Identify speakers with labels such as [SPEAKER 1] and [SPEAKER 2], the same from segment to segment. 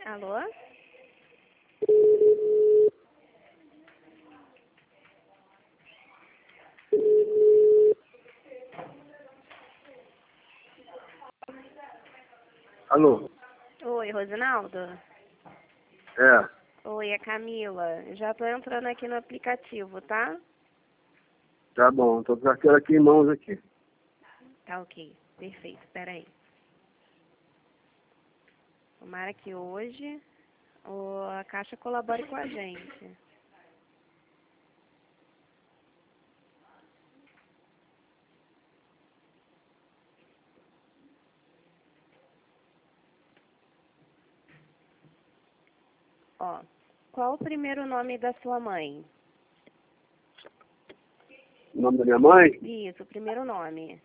[SPEAKER 1] Alô?
[SPEAKER 2] Alô?
[SPEAKER 1] Oi, Rosinaldo?
[SPEAKER 2] É,
[SPEAKER 1] Oi, é Camila. Já tô entrando aqui no aplicativo, tá?
[SPEAKER 2] tá bom. Tô com a carteira aqui em mãos aqui.
[SPEAKER 1] Tá ok. Perfeito. Espera aí. Tomara que hoje a Caixa colabore com a gente. Ó, qual o primeiro nome da sua mãe?
[SPEAKER 2] O nome da minha mãe?
[SPEAKER 1] Isso, o primeiro nome.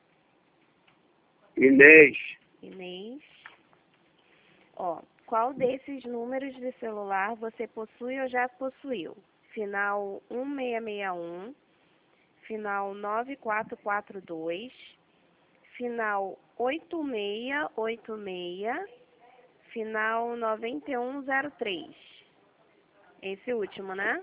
[SPEAKER 2] Inês.
[SPEAKER 1] Inês. Ó, qual desses números de celular você possui ou já possuiu? Final 1661, final 9442, final 8686, final 9103. Esse último, né?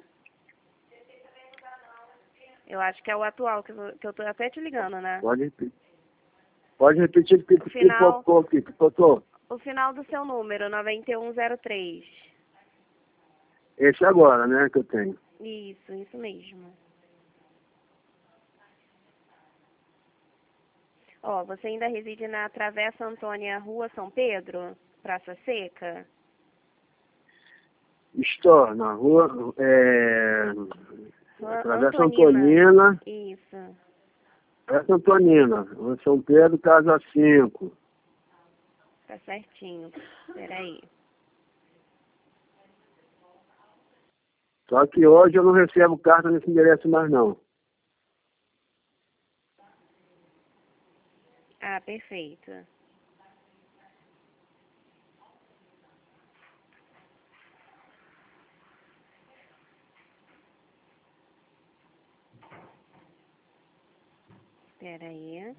[SPEAKER 1] Eu acho que é o atual, que eu tô até te ligando, né?
[SPEAKER 2] Pode repetir. Pode repetir porque
[SPEAKER 1] Final-
[SPEAKER 2] pipocou aqui, pipocou.
[SPEAKER 1] O final do seu número, 9103.
[SPEAKER 2] Esse agora, né, que eu tenho.
[SPEAKER 1] Isso mesmo. Ó, você ainda reside na Travessa Antônia, Rua São Pedro, Praça Seca?
[SPEAKER 2] Estou na rua,
[SPEAKER 1] Rua
[SPEAKER 2] Travessa Antonina.
[SPEAKER 1] Isso.
[SPEAKER 2] Travessa Antonina, Rua São Pedro, Casa 5.
[SPEAKER 1] Tá certinho. Peraí.
[SPEAKER 2] Só que hoje eu não recebo carta nesse endereço mais não.
[SPEAKER 1] Ah, perfeito. Peraí.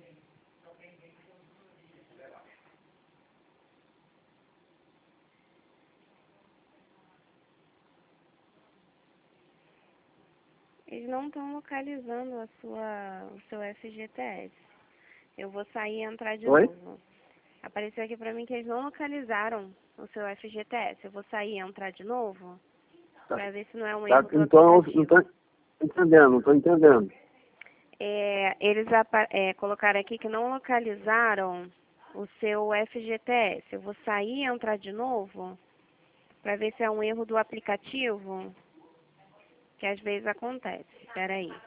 [SPEAKER 1] Eles não estão localizando o seu FGTS. Eu vou sair e entrar de
[SPEAKER 2] Oi?
[SPEAKER 1] novo. Apareceu aqui pra mim que eles não localizaram o seu FGTS. Eu vou sair e entrar de novo pra ver se não é um
[SPEAKER 2] Tá,
[SPEAKER 1] erro do
[SPEAKER 2] então,
[SPEAKER 1] aplicativo.
[SPEAKER 2] não tô entendendo.
[SPEAKER 1] Eles colocaram aqui que não localizaram o seu FGTS. Eu vou sair e entrar de novo para ver se é um erro do aplicativo, que às vezes acontece. Espera aí.